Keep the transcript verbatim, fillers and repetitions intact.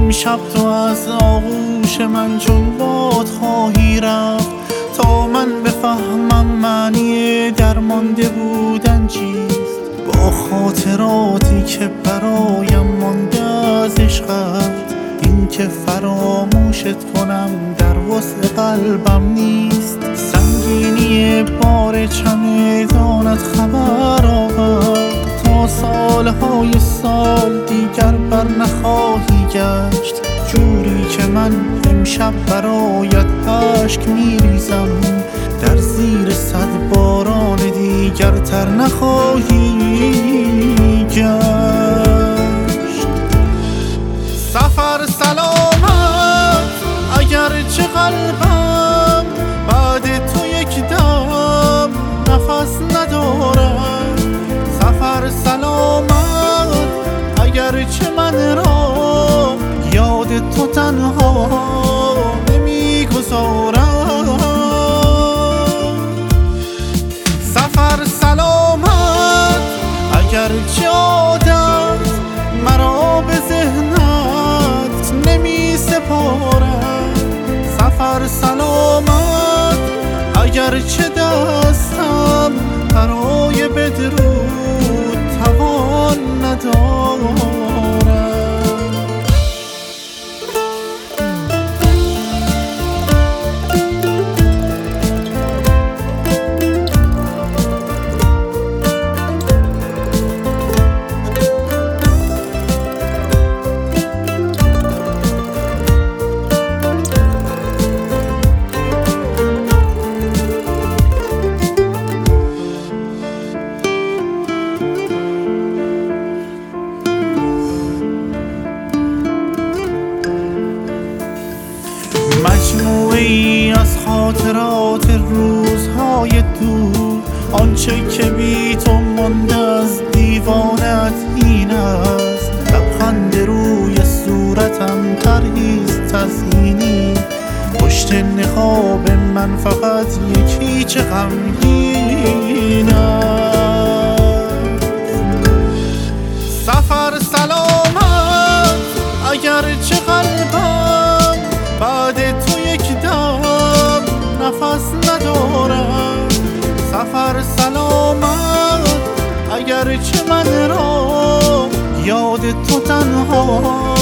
امشب تو از آغوش من چون باد خواهی رفت تا من بفهمم معنی درمانده بودن چیست. با خاطراتی که برایم مانده از عشقت، این که فراموشت کنم در وسع قلبم نیست. سنگینی بار چمدانت خبر آورد تا سالهای سال دیگر بر نخواهی گشت. جوری که من امشب برایت اشک میریزم، در زیر صد باران دیگر تر نخواهی گشت. سفر سلامت اگرچه قلبم بعد تو یک دم نفس ندارد. سفر سلامت اگرچه من را یاد تو تنها نمیگذارد. سفر سلامت اگرچه عادت مرا به ذهنت نمی سپارد. سفر سلامت اگرچه دستم برای بدرود توان ندارد. مجموعی از خاطرات روزهای دور، آنچه که بی تو مانده از دیوانت این است. لبخند روی صورتم طرحیست تزیینی، پشت نقاب من فقط یکی چه غمگین است. سفر سلامت اگرچه قلبم بعد تو یک دم نفس ندارد. سفر سلامت اگرچه من را یاد تو تنها